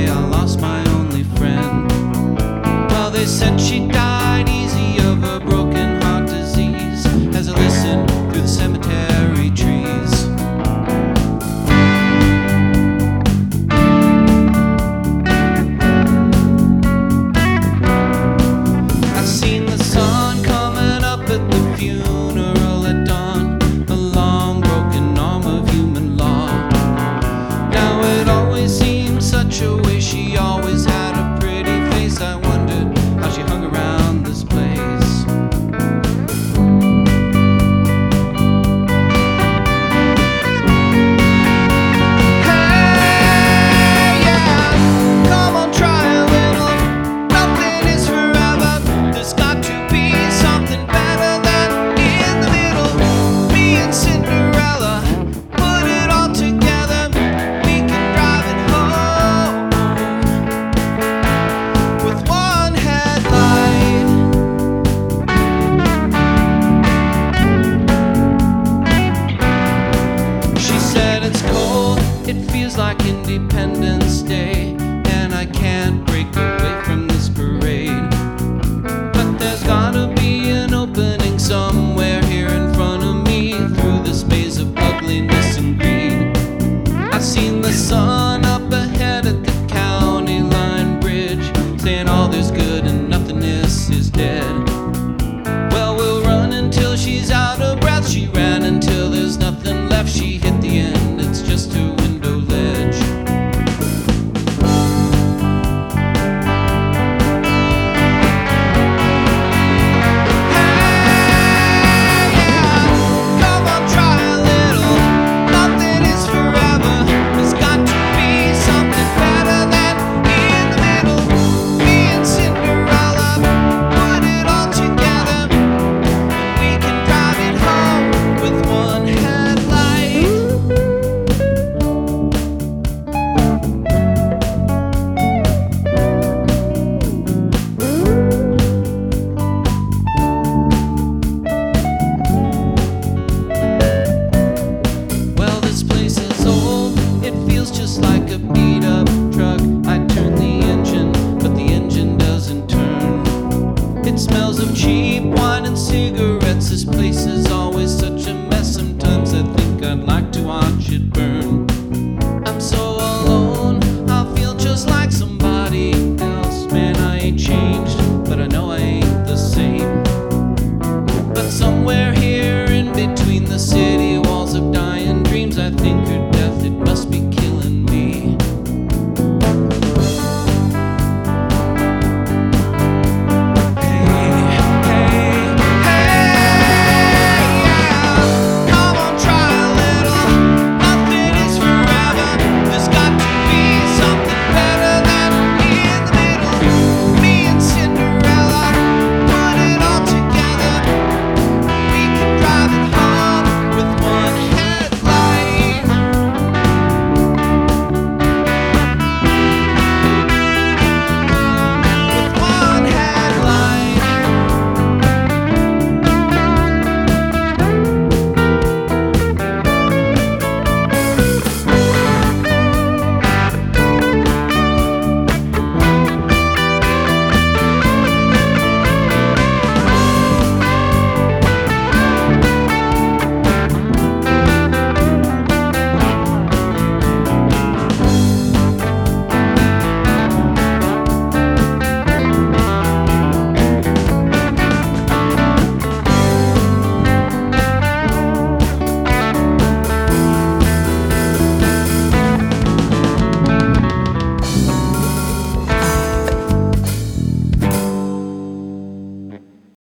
day I lost my only friend. Well, they said she died easy of a broken heart disease as I listened through the cemetery trees. I seen the sun coming up at the funeral at dawn, a long broken arm of human law. Now it always seems such a way she